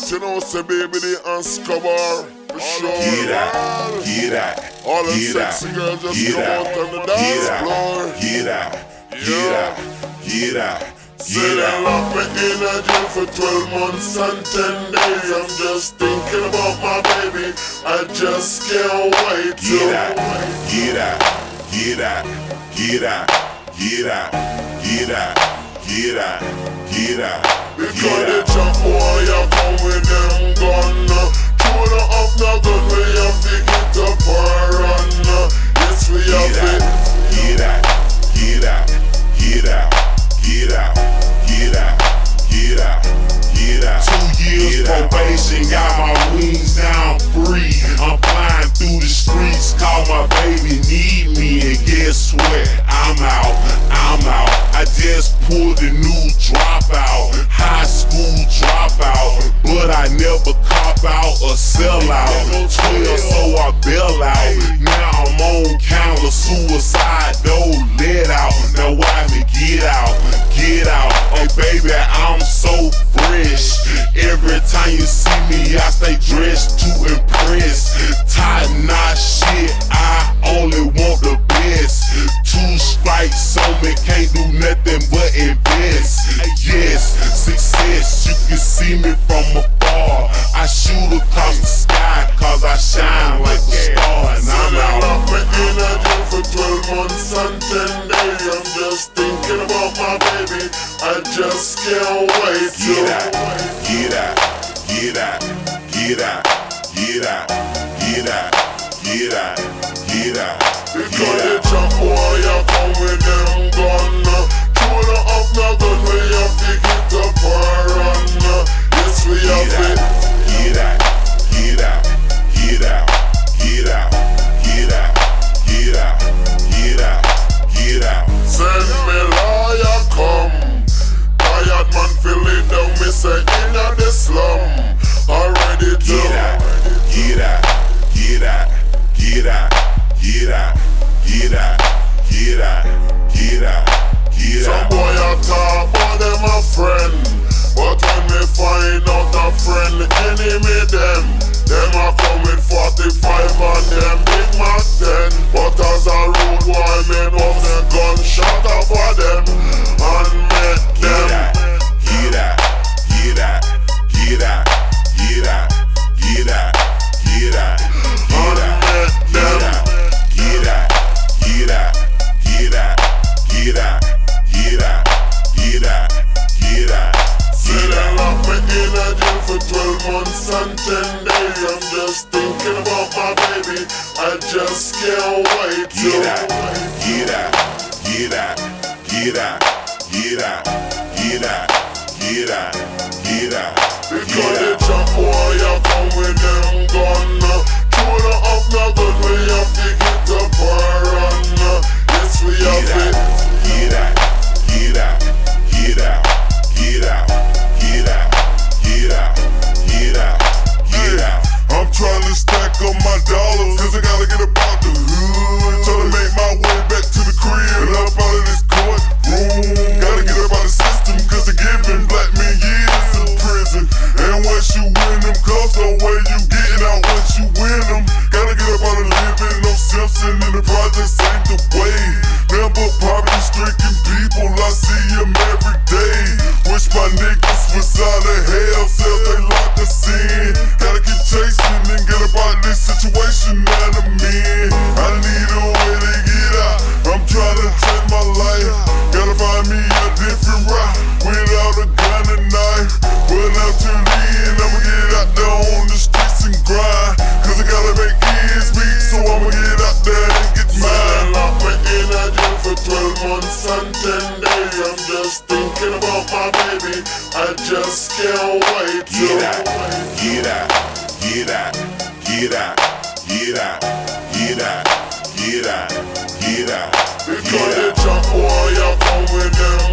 But you know, say baby, they Escobar for sure. Get out. All the sexy girls just come out on the dance floor. Get out. Said I locked me in a jail for 12 months and 10 days. I'm just thinking about my baby. I just can't wait to Get out. Because the chop boy, you come with them gun. Throw the up now gun where you pick it up or run. Yes, we have it. Get out. 2 years probation, got my wings down free. I'm flying through the streets, call my baby, need me, and guess what? I'm out. I just pulled a new dropout, high school dropout, but I never cop out or sell out. 12, so I bail out. Now I'm on count of suicide, don't let out. Now why me get out? Oh baby, I'm so fresh. Every time you see me, I stay dressed to impress. Tie knot shit, I only want the best. 2 strikes on me, can't do nothing but invest. Yes, success, you can see me from afar. I shoot across the sky, cause I shine like a star. And I'm out. Locked me in a jail for 12 months and 10 days. I'm just thinking about my baby. I just can't wait to Get out. Because the chop boy, you come with them gun. Throw the up now gun where you pick it up or run. Yes, we have it. Get out. Send me lawyer come. Tired man feel it down, me say inna the slum. Already to Get out. Some boy a talk about them a friend, but when me find out a friend, enemy them a come with 45 and them Big Mac 10. But as a rude boy, me know the gunshot off of them and make them Get out. Said I locked me in a jail for 12 months and 10 days. I'm just thinking about my baby. I just can't wait to Get out. Because the chop boy, you come with them gun. Throw the up now gun where you pick it up or run. Yes, we have it. Get out. I'm trying to stack up my dollars, cause I gotta get about the hood. Tryna make my way back to the crib and up out of this courtroom. Gotta get up out of the system, cause they're giving black men years in prison. And once you win them cuffs, no way you getting out once you win them. Gotta get up out of living, no Simpson in the projects ain't the way. Never poverty stricken people, I see them every day. Wish my niggas was out of hell, cells they locked us in. Gotta keep chasing and get about this situation that I'm in. I need a way to get out, I'm trying to change my life. Gotta find me a different route, without a gun and knife. But after the end, I'ma get out there on the streets and grind. Cause I gotta make ends meet, so I'ma get out there and get mine. Locked me in a jail for 12 months and 10 days. I'm just thinking about my baby. I just can't wait to Get out. Because the chop boy, you come with them